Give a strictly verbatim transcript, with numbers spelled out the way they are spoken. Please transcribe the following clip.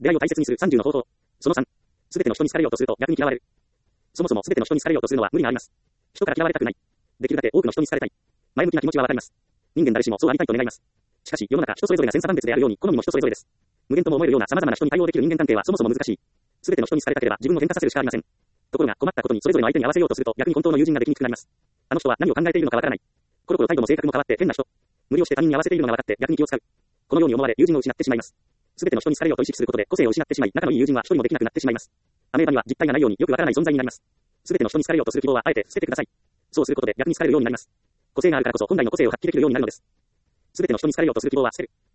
出会いを大切にするさんじゅうの方法。そのさん。すべての人に好かれようとすると逆に嫌われる。そもそもすべての人に好かれようとするのは無理があります。人から嫌われたくない。できるだけ多くの人に好かれたい。前向きな気持ちはわかります。人間誰しもそうありたいと願います。しかし、世の中人それぞれが千差万別であるように、好みも人それぞれです。無限とも思えるような様々な人に対応できる人間関係はそもそも難しい。すべての人に好かれたければ自分を変化させるしかありません。ところが困ったことにそれぞれの相手に合わせようとすると逆に本当の友人ができにくくなります。あの人は何を考えているのかわからない。コロコロ態度も性格も変わって変な人。無理をして他人に合わせているのが分かって逆に気を使う。このように思われ友人を失ってしまいます。すべての人に好かれようと意識することで個性を失ってしまい、仲のいい友人は一人もできなくなってしまいます。アメーバには実体がないようによくわからない存在になります。すべての人に好かれようとする希望はあえて捨ててください。そうすることで逆に好かれるようになります。個性があるからこそ本来の個性を発揮できるようになるのです。すべての人に好かれようとする希望は捨てる。